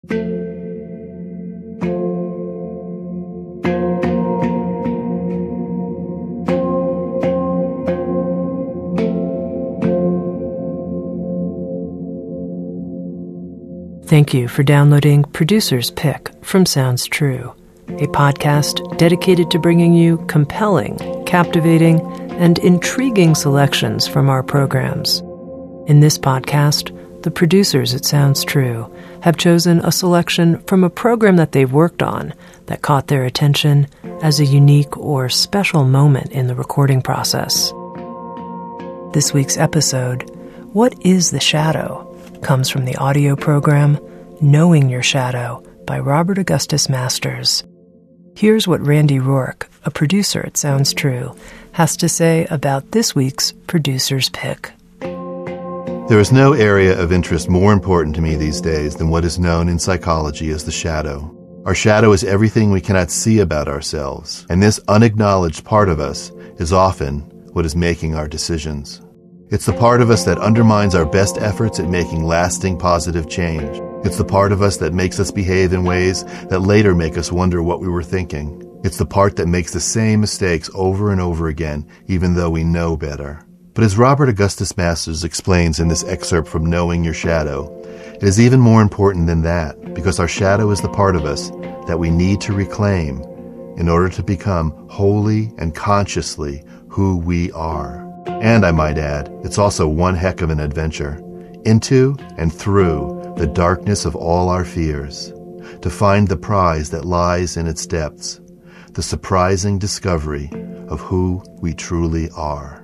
Thank you for downloading Producer's Pick from Sounds True, a podcast dedicated to bringing you compelling, captivating, and intriguing selections from our programs. In this podcast, the producers at Sounds True have chosen a selection from a program that they've worked on that caught their attention as a unique or special moment in the recording process. This week's episode, What is the Shadow?, comes from the audio program Knowing Your Shadow by Robert Augustus Masters. Here's what Randy Rourke, a producer at Sounds True, has to say about this week's Producer's Pick. There is no area of interest more important to me these days than what is known in psychology as the shadow. Our shadow is everything we cannot see about ourselves, and this unacknowledged part of us is often what is making our decisions. It's the part of us that undermines our best efforts at making lasting positive change. It's the part of us that makes us behave in ways that later make us wonder what we were thinking. It's the part that makes the same mistakes over and over again, even though we know better. But as Robert Augustus Masters explains in this excerpt from Knowing Your Shadow, it is even more important than that, because our shadow is the part of us that we need to reclaim in order to become wholly and consciously who we are. And I might add, it's also one heck of an adventure, into and through the darkness of all our fears, to find the prize that lies in its depths, the surprising discovery of who we truly are.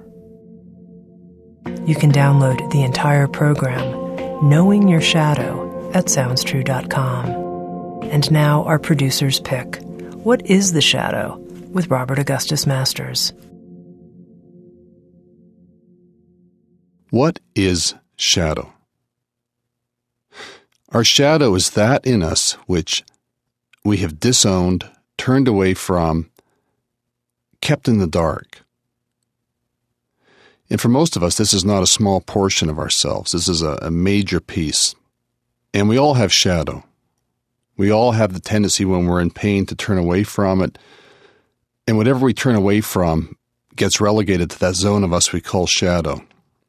You can download the entire program, Knowing Your Shadow, at SoundsTrue.com. And now our Producer's Pick, What is the Shadow?, with Robert Augustus Masters. What is shadow? Our shadow is that in us which we have disowned, turned away from, kept in the dark. And for most of us, this is not a small portion of ourselves. This is a major piece. And we all have shadow. We all have the tendency when we're in pain to turn away from it. And whatever we turn away from gets relegated to that zone of us we call shadow.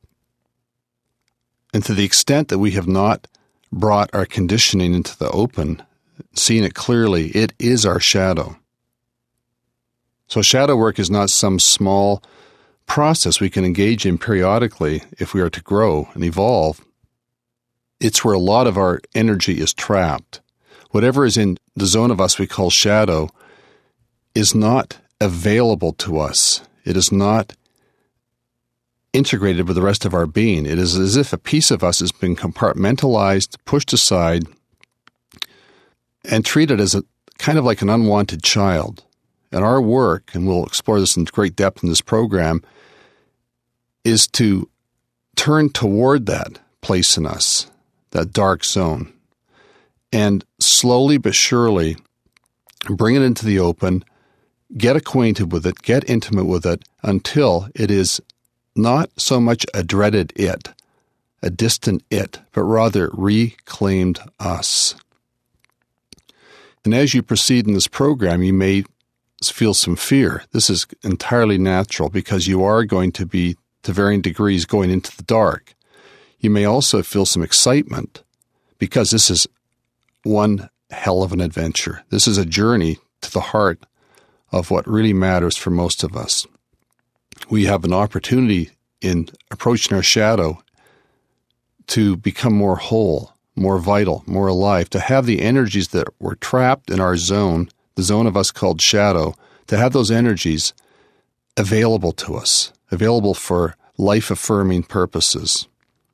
And to the extent that we have not brought our conditioning into the open, seeing it clearly, it is our shadow. So shadow work is not some small process we can engage in periodically if we are to grow and evolve. It's where a lot of our energy is trapped. Whatever is in the zone of us we call shadow is not available to us. It is not integrated with the rest of our being. It is as if a piece of us has been compartmentalized, pushed aside, and treated as a kind of like an unwanted child. And our work, and we'll explore this in great depth in this program, is to turn toward that place in us, that dark zone, and slowly but surely bring it into the open, get acquainted with it, get intimate with it, until it is not so much a dreaded it, a distant it, but rather reclaimed us. And as you proceed in this program, you may feel some fear. This is entirely natural because you are going to be, to varying degrees, going into the dark. You may also feel some excitement because this is one hell of an adventure. This is a journey to the heart of what really matters for most of us. We have an opportunity in approaching our shadow to become more whole, more vital, more alive, to have the energies that were trapped in our zone, the zone of us called shadow, to have those energies available to us, available for life-affirming purposes.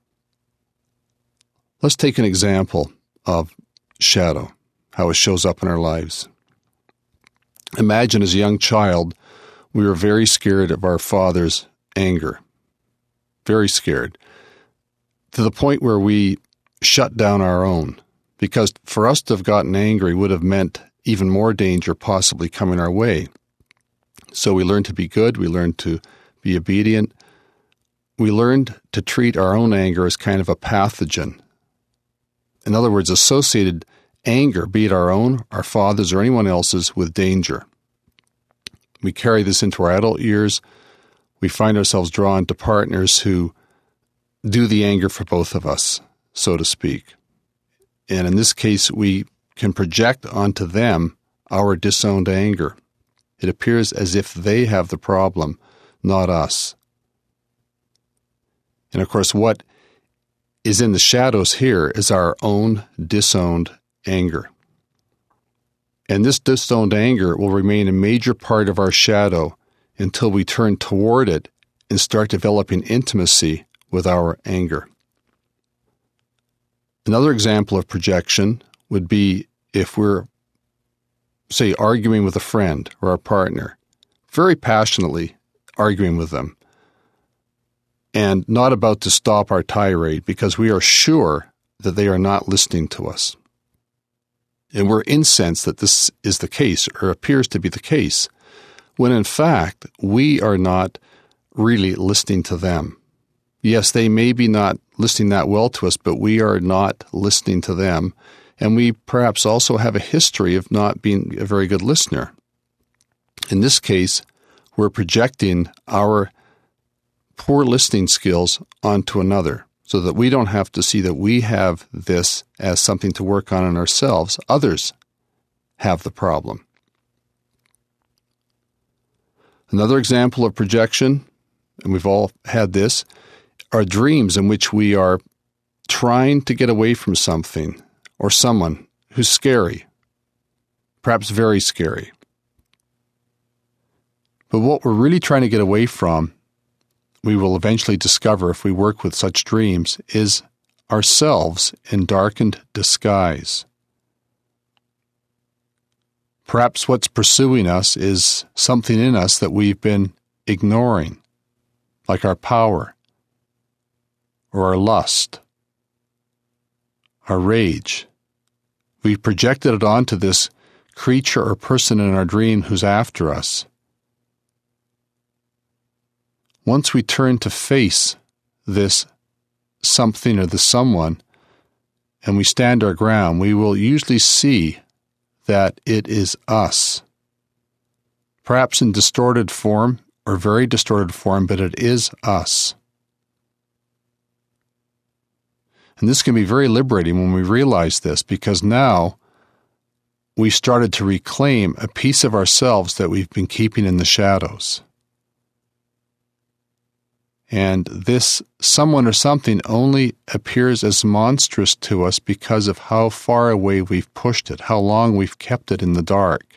Let's take an example of shadow, how it shows up in our lives. Imagine as a young child, we were very scared of our father's anger, very scared, to the point where we shut down our own, because for us to have gotten angry would have meant even more danger possibly coming our way. So we learned to be good, we learned to be obedient, we learned to treat our own anger as kind of a pathogen. In other words, associated anger, be it our own, our father's, or anyone else's, with danger. We carry this into our adult years. We find ourselves drawn to partners who do the anger for both of us, so to speak. And in this case, we can project onto them our disowned anger. It appears as if they have the problem, not us. And of course, what is in the shadows here is our own disowned anger. And this disowned anger will remain a major part of our shadow until we turn toward it and start developing intimacy with our anger. Another example of projection would be if we're, say, arguing with a friend or a partner, very passionately arguing with them, and not about to stop our tirade because we are sure that they are not listening to us. And we're incensed that this is the case, or appears to be the case, when in fact we are not really listening to them. Yes, they may be not listening that well to us, but we are not listening to them. And we perhaps also have a history of not being a very good listener. In this case, we're projecting our poor listening skills onto another so that we don't have to see that we have this as something to work on in ourselves. Others have the problem. Another example of projection, and we've all had this, are dreams in which we are trying to get away from something or someone who's scary, perhaps very scary. But what we're really trying to get away from, we will eventually discover if we work with such dreams, is ourselves in darkened disguise. Perhaps what's pursuing us is something in us that we've been ignoring, like our power, or our lust, our rage. We've projected it onto this creature or person in our dream who's after us. Once we turn to face this something or the someone, and we stand our ground, we will usually see that it is us. Perhaps in distorted form, or very distorted form, but it is us. And this can be very liberating when we realize this, because now we started to reclaim a piece of ourselves that we've been keeping in the shadows. And this someone or something only appears as monstrous to us because of how far away we've pushed it, how long we've kept it in the dark.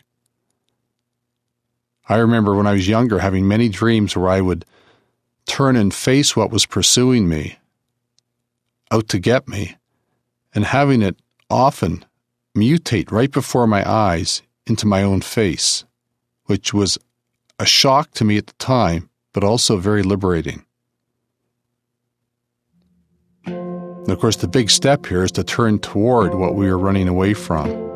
I remember when I was younger having many dreams where I would turn and face what was pursuing me, out to get me, and having it often mutate right before my eyes into my own face, which was a shock to me at the time, but also very liberating. And of course, the big step here is to turn toward what we are running away from.